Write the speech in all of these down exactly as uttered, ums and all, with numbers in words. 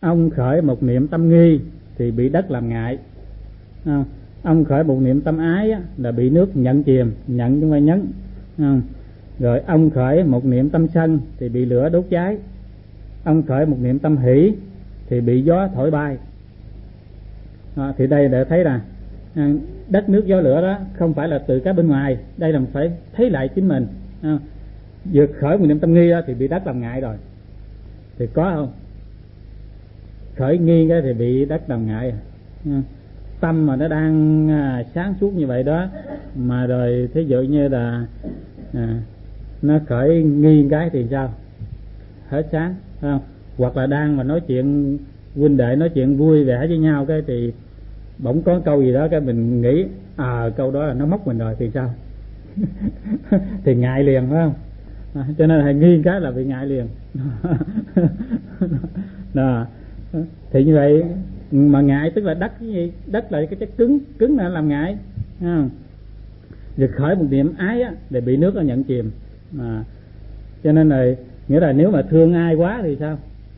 ông khởi một niệm tâm nghi thì bị đất làm ngại. À, ông khởi một niệm tâm ái á, là bị nước nhận chìm, nhận chứ không phải nhấn. À, rồi ông khởi một niệm tâm sân thì bị lửa đốt cháy. Ông khởi một niệm tâm hỷ thì bị gió thổi bay. À, thì đây để thấy là à, đất nước gió lửa đó không phải là từ cái bên ngoài, đây là phải thấy lại chính mình. À, vượt khởi một niệm tâm nghi đó, thì bị đất làm ngại rồi. Thì có không? Khởi nghi cái thì bị đất làm ngại. À, tâm mà nó đang à, sáng suốt như vậy đó, mà rồi thí dụ như là à, nó khởi nghi cái thì sao? Hết sáng, phải không? Hoặc là đang mà nói chuyện huynh đệ nói chuyện vui vẻ với nhau cái thì bỗng có câu gì đó cái mình nghĩ à câu đó là nó móc mình rồi thì sao? Thì ngại liền, phải không? À, cho nên là nghi cái là bị ngại liền. Đó. Thì như vậy mà ngại tức là đất cái gì? Đất là cái chất cứng, cứng là làm ngại. À, rồi khởi một niệm ái á, để bị nước nó nhận chìm. À, cho nên là nghĩa là nếu mà thương ai quá thì sao?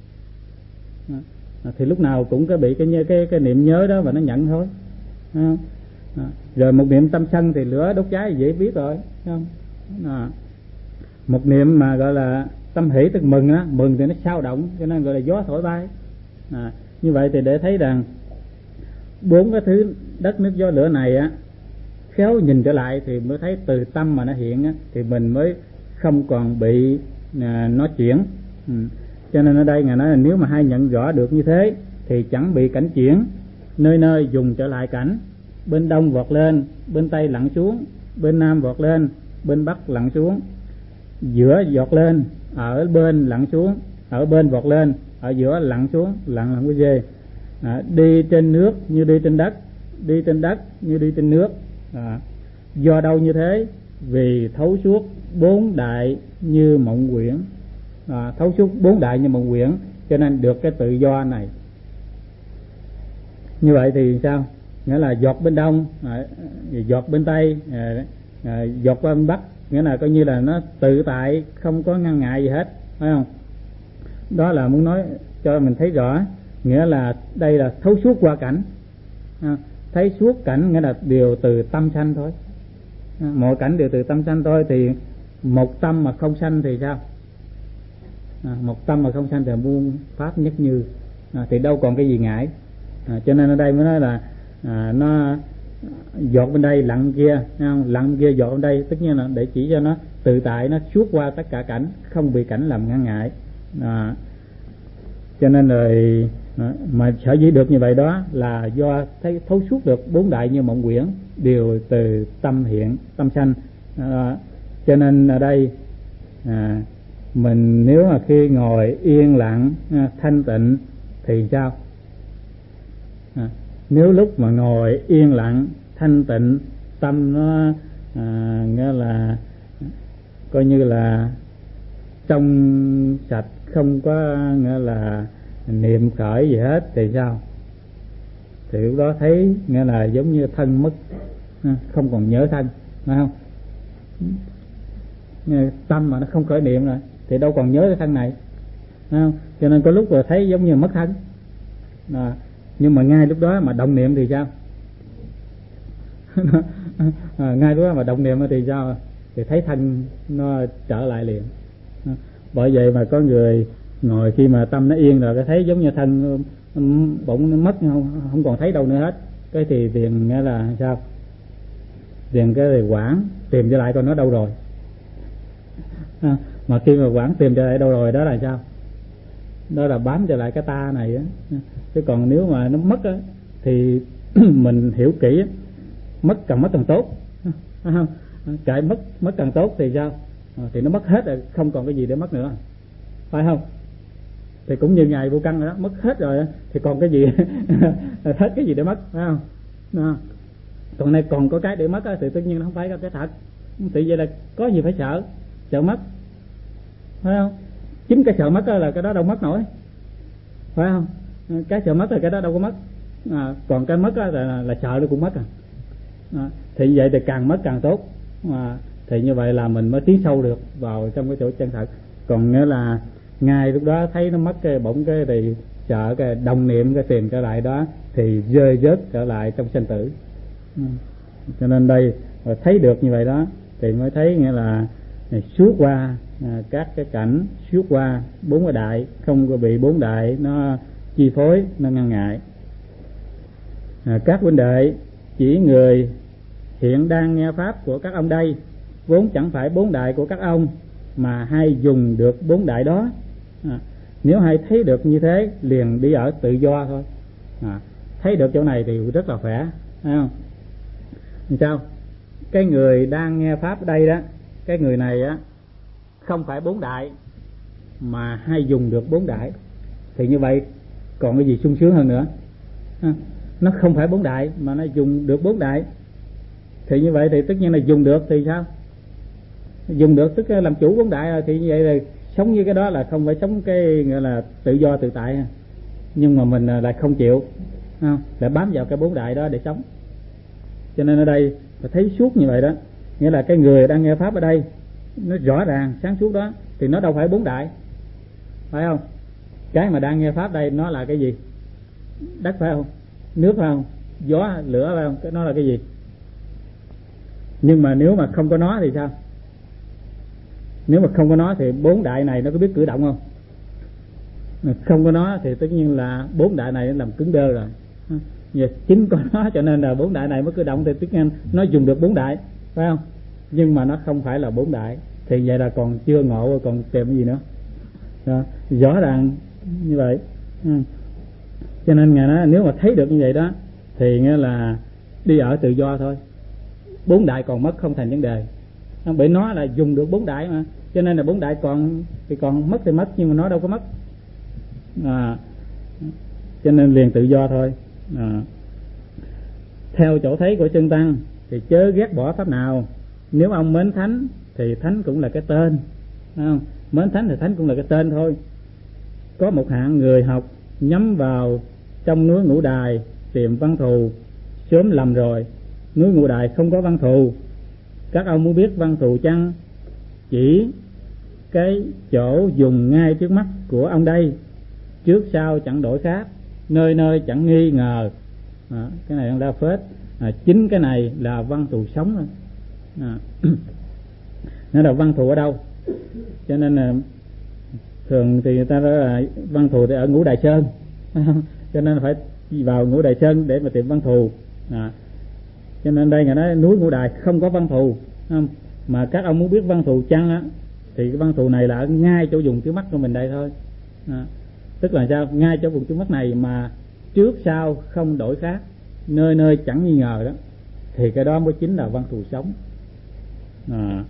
À, thì lúc nào cũng có bị cái cái cái niệm nhớ đó và nó nhận thôi. À, à, rồi một niệm tâm sân thì lửa đốt cháy dễ biết rồi, không? À, một niệm mà gọi là tâm hỷ tức mừng á, mừng thì nó sao động cho nên gọi là gió thổi bay. À, như vậy thì để thấy rằng bốn cái thứ đất nước gió lửa này á, khéo nhìn trở lại thì mới thấy từ tâm mà nó hiện á, thì mình mới không còn bị à, nó chuyển. Ừ. Cho nên ở đây ngài nói là nếu mà hai nhận rõ được như thế thì chẳng bị cảnh chuyển, nơi nơi dùng trở lại cảnh, bên đông vọt lên, bên tây lặn xuống, bên nam vọt lên, bên bắc lặn xuống, giữa vọt lên, ở bên lặn xuống, ở bên vọt lên, ở giữa lặn xuống, lặn lặn cái dê. À, đi trên nước như đi trên đất, đi trên đất như đi trên nước. À, do đâu như thế? Vì thấu suốt bốn đại như mộng quyển. À, thấu suốt bốn đại như mộng quyển cho nên được cái tự do này. Như vậy thì sao? Nghĩa là giọt bên đông, à, giọt bên tây, à, à, giọt qua bên bắc, nghĩa là coi như là nó tự tại, không có ngăn ngại gì hết, phải không? Đó là muốn nói cho mình thấy rõ, nghĩa là đây là thấu suốt qua cảnh. À, thấy suốt cảnh nghĩa là đều từ tâm sanh thôi. À, mọi cảnh đều từ tâm sanh thôi, thì một tâm mà không sanh thì sao? À, một tâm mà không sanh thì muôn pháp nhất như. À, thì đâu còn cái gì ngại. À, cho nên ở đây mới nói là à, nó giọt bên đây lặn kia, không? Lặn kia giọt bên đây, tất nhiên là để chỉ cho nó tự tại, nó suốt qua tất cả cảnh, không bị cảnh làm ngăn ngại. À, cho nên rồi à, mà sở dĩ được như vậy đó là do thấy thấu suốt được bốn đại như mộng quyển đều từ tâm hiện, tâm sanh. À, cho nên ở đây à, mình nếu mà khi ngồi yên lặng à, thanh tịnh thì sao? À, nếu lúc mà ngồi yên lặng thanh tịnh, tâm nó à, nghĩa là coi như là trong sạch, không có nghĩa là niệm khởi gì hết thì sao? Thì lúc đó thấy nghĩa là giống như thân mất, không còn nhớ thân, phải không? Tâm mà nó không khởi niệm rồi thì đâu còn nhớ cái thân này, phải không? Cho nên có lúc rồi thấy giống như mất thân. À, nhưng mà ngay lúc đó mà động niệm thì sao? À, ngay lúc đó mà động niệm thì sao? Thì thấy thân nó trở lại liền. À, bởi vậy mà có người ngồi khi mà tâm nó yên rồi cái thấy giống như thân bỗng nó mất, không không còn thấy đâu nữa hết. Cái thì tiền nghĩa là sao? Tiền cái thì quảng tìm trở lại coi nó đâu rồi. À, mà khi mà quảng tìm trở lại đâu rồi đó là sao? Đó là bám trở lại cái ta này á. Chứ còn nếu mà nó mất á thì mình hiểu kỹ á, mất càng mất càng tốt, phải không? Cái mất mất càng tốt thì sao? À, thì nó mất hết rồi, không còn cái gì để mất nữa, phải không? Thì cũng như ngài Vô Căn rồi đó, mất hết rồi thì còn cái gì hết cái gì để mất, phải không? À, còn này còn có cái để mất á, thì tất nhiên nó không phải là cái thật. Thì vậy là có gì phải sợ, sợ mất, phải không? Chính cái sợ mất là cái đó đâu mất nổi, phải không? Cái sợ mất là cái đó đâu có mất. À, còn cái mất là, là, là sợ nó cũng mất. À. À, thì vậy thì càng mất càng tốt. À, thì như vậy là mình mới tiến sâu được vào trong cái chỗ chân thật. Còn nếu là ngay lúc đó thấy nó mất cái bỗng cái thì sợ cái đồng niệm cái tìm trở lại đó thì rơi rớt trở lại trong sanh tử. Ừ. Cho nên đây thấy được như vậy đó thì mới thấy nghĩa là suốt qua à, các cái cảnh, suốt qua bốn cái đại, không có bị bốn đại nó chi phối, nó ngăn ngại. À, các huynh đệ, chỉ người hiện đang nghe pháp của các ông đây vốn chẳng phải bốn đại của các ông, mà hay dùng được bốn đại đó. À, nếu hay thấy được như thế liền đi ở tự do thôi. À, thấy được chỗ này thì rất là khỏe, thấy không? Thì sao? Cái người đang nghe pháp ở đây đó, cái người này á không phải bốn đại mà hay dùng được bốn đại, thì như vậy còn cái gì sung sướng hơn nữa? À, nó không phải bốn đại mà nó dùng được bốn đại, thì như vậy thì tất nhiên là dùng được thì sao? Dùng được tức là làm chủ bốn đại rồi, thì như vậy là sống như cái đó là không phải sống cái gọi là tự do tự tại, nhưng mà mình lại không chịu, không? Lại bám vào cái bốn đại đó để sống. Cho nên ở đây phải thấy suốt như vậy đó, nghĩa là cái người đang nghe pháp ở đây nó rõ ràng sáng suốt đó thì nó đâu phải bốn đại, phải không? Cái mà đang nghe pháp đây nó là cái gì? Đất phải không? Nước phải không? Gió, lửa phải không? Cái nó là cái gì? Nhưng mà nếu mà không có nó thì sao? Nếu mà không có nó thì bốn đại này nó có biết cử động không? Không có nó thì tất nhiên là bốn đại này nó làm cứng đơ rồi. Giờ chính có nó cho nên là bốn đại này mới cử động, thì tất nhiên nó dùng được bốn đại, phải không? Nhưng mà nó không phải là bốn đại, thì vậy là còn chưa ngộ, còn tìm cái gì nữa đó, rõ ràng như vậy. Ừ. Cho nên Ngài nói nếu mà thấy được như vậy đó thì nghĩa là đi ở tự do thôi, bốn đại còn mất không thành vấn đề. Bởi nó là dùng được bốn đại mà, cho nên là bốn đại còn thì còn mất thì mất, nhưng mà nó đâu có mất. À, cho nên liền tự do thôi. À, theo chỗ thấy của chân tăng thì chớ ghét bỏ pháp nào. Nếu ông mến thánh thì thánh cũng là cái tên, phải không? Mến thánh thì thánh cũng là cái tên thôi. Có một hạng người học nhắm vào trong núi Ngũ Đài tìm văn thù, sớm lầm rồi. Núi Ngũ Đài không có văn thù. Các ông muốn biết văn thù chăng? Chỉ cái chỗ dùng ngay trước mắt của ông đây, trước sau chẳng đổi khác, nơi nơi chẳng nghi ngờ. À, cái này ông đa phết. À, chính cái này là văn thù sống rồi. À, nó là văn thù ở đâu? Cho nên là thường thì người ta nói là văn thù thì ở Ngũ Đài Sơn, cho nên phải vào Ngũ Đài Sơn để mà tìm văn thù. À, cho nên đây người nói núi Ngũ Đài không có văn thù, không? Mà các ông muốn biết văn thù chăng á, thì cái văn thù này là ở ngay chỗ dùng trước mắt của mình đây thôi. À, tức là sao? Ngay chỗ vùng trước mắt này mà trước sau không đổi khác, nơi nơi chẳng nghi ngờ đó, thì cái đó mới chính là văn thù sống. À,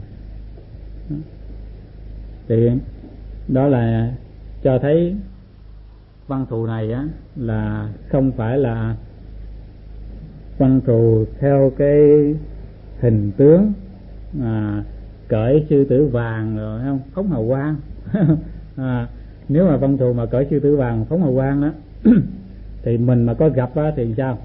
thì đó là cho thấy văn thù này á là không phải là văn thù theo cái hình tướng à, cởi sư tử vàng rồi không phóng hào quang. À, nếu mà văn thù mà cởi sư tử vàng phóng hào quang đó thì mình mà có gặp á thì sao?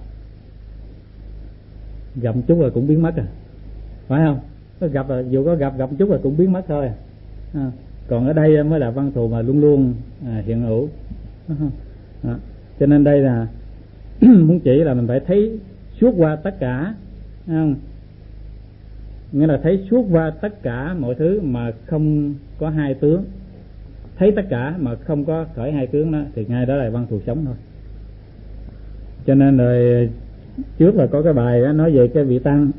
Gặp chút rồi cũng biến mất à, phải không? Có gặp là dù có gặp gặp chút rồi cũng biến mất thôi. À, còn ở đây mới là văn thù mà luôn luôn à, hiện hữu. À, cho nên đây là muốn chỉ là mình phải thấy suốt qua tất cả, không? Nghĩa là thấy suốt qua tất cả mọi thứ mà không có hai tướng, thấy tất cả mà không có khởi hai tướng đó, thì ngay đó là văn thù sống thôi. Cho nên rồi trước là có cái bài đó nói về cái vị tăng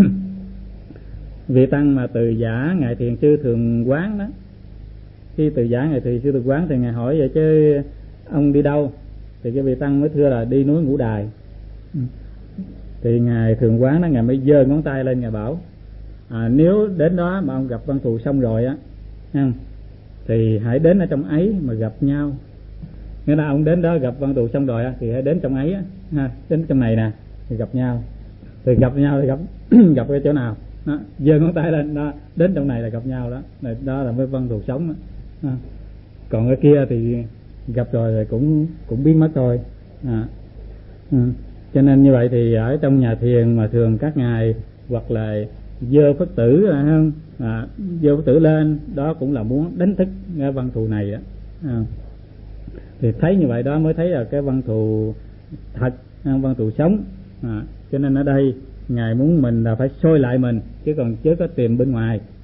vị tăng mà từ giả ngài thiền sư Thường Quán đó. Khi từ giả ngài thiền sư Thường Quán thì ngài hỏi vậy chứ ông đi đâu, thì cái vị tăng mới thưa là đi núi Ngũ Đài. Thì ngài Thường Quán đó ngài mới giơ ngón tay lên, ngài bảo à, nếu đến đó mà ông gặp văn thù xong rồi á, thì hãy đến ở trong ấy mà gặp nhau. Nghĩa là ông đến đó gặp văn thù xong rồi á, thì hãy đến trong ấy á, ha, đến trong này nè thì gặp nhau. Thì gặp nhau thì gặp gặp cái chỗ nào đó, giơ ngón tay lên đó, đến trong này là gặp nhau đó, đó là mới văn thù sống đó. À, còn ở kia thì gặp rồi rồi cũng cũng biến mất thôi. À, ừ. Cho nên như vậy thì ở trong nhà thiền mà thường các ngài hoặc là dơ Phật tử không, à, dơ Phật tử lên đó cũng là muốn đánh thức cái văn thù này đó. À, Thì thấy như vậy đó mới thấy là cái văn thù thật, văn thù sống. À, cho nên ở đây Ngài muốn mình là phải soi lại mình, chứ còn chứ có tìm bên ngoài.